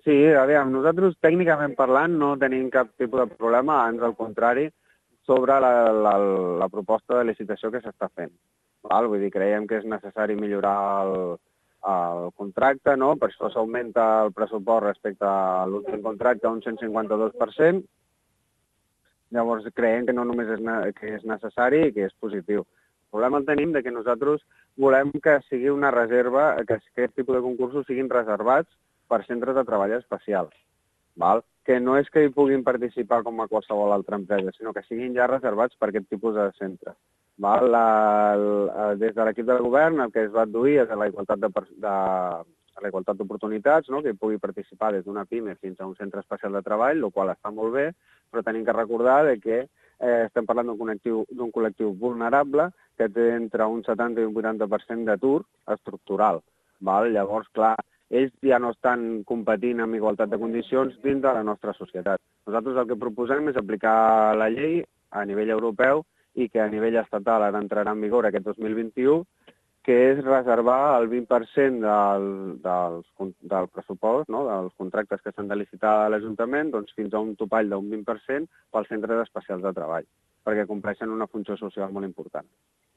Sí, aviam, nosaltres tècnicament parlant no tenim cap tipus de problema, ans al contrari, sobre la proposta de licitació que s'està fent. Val? Vull dir, creiem que és necessari millorar el contracte, no? Per això s'augmenta el pressupost respecte a l'últim contracte un 152%. Llavors creiem que no només que és necessari i que és positiu. El problema el tenim de que nosaltres volem que sigui una reserva, que aquest tipus de concursos siguin reservats per centres de treball especials. Val? Que no és que hi puguin participar com a qualsevol altra empresa, sinó que siguin ja reservats per aquest tipus de centres. Val? Des de l'equip del govern el que es va adduir és la igualtat d'oportunitats, no? Que hi pugui participar des d'una PIME fins a un centre especial de treball, el qual està molt bé, però tenim que recordar que estem parlant d'un col·lectiu vulnerable que té entre un 70 i un 80% d'atur estructural. Val? Llavors, clar, ells ja no estan competint amb igualtat de condicions dins de la nostra societat. Nosaltres el que proposem és aplicar la llei a nivell europeu i que a nivell estatal ara entrarà en vigor aquest 2021, que és reservar el 20% del pressupost, no? Dels contractes que s'han de licitar a l'Ajuntament, doncs fins a un topall d'un 20% pels centres especials de treball, perquè compleixen una funció social molt important.